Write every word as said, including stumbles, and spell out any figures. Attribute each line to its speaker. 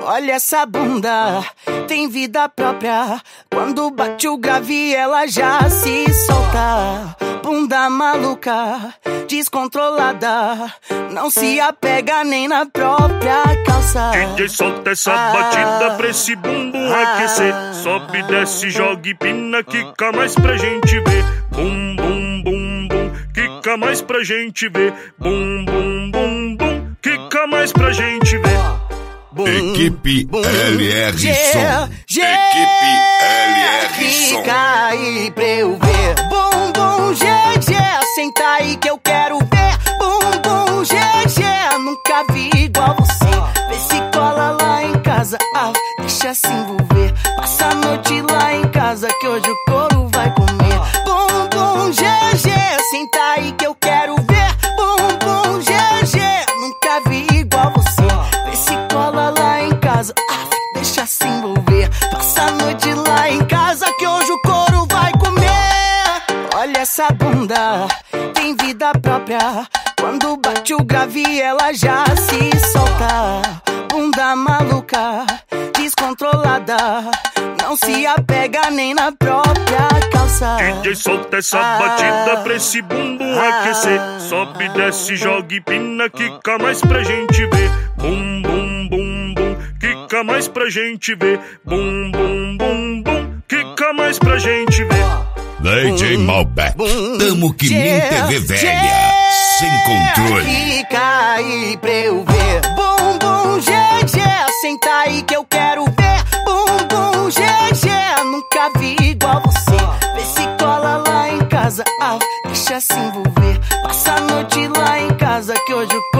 Speaker 1: Olha essa bunda, tem vida própria. Quando bate o grave ela já se solta. Bunda maluca, descontrolada, não se apega nem na própria calça.
Speaker 2: D J solta essa ah, batida pra esse bumbum ah, aquecer. Sobe, desce, joga e pina, quica mais pra gente ver. Bum, bum, bum, bum, quica mais pra gente ver. Bum, bum, bum, bum, quica mais pra gente ver.
Speaker 3: Bum, Equipe bum, L R
Speaker 1: G,
Speaker 3: Som.
Speaker 1: G,
Speaker 3: Equipe L R Som.
Speaker 1: Fica aí pra eu ver. Bum, bum, G, G, senta aí que eu quero ver. Bum, bum, G, G, nunca vi igual você. Vê se cola lá em casa, ah, deixa se envolver. Passa a noite lá em casa que hoje o couro vai comer. Bum, bum, G, G, senta aí que eu quero ver. Bum, bum, G, G, nunca vi igual você. Vê se cola lá em casa, ah, deixa se envolver. Passa a noite lá em casa que hoje o couro vai comer. Olha essa bunda, tem vida própria. Quando bate o grave ela já se solta. Bunda maluca, descontrolada, não se apega nem na própria calça.
Speaker 2: D J solta essa ah, batida pra esse bumbum ah, aquecer. Sobe, desce, joga e pina, quica mais pra gente ver. Bum, bum, bum, bum, quica mais pra gente ver. Bum, bum, bum, bum, quica mais pra gente ver.
Speaker 3: D J Malbec, tamo que nem T V velha, sem controle.
Speaker 1: Fica aí pra eu ver. Bum, bum, G, G, senta aí que eu quero ver. Bum, bum, G, G, nunca vi igual você. Vê se cola lá em casa, ah, deixa se envolver. Passa a noite lá em casa que hoje o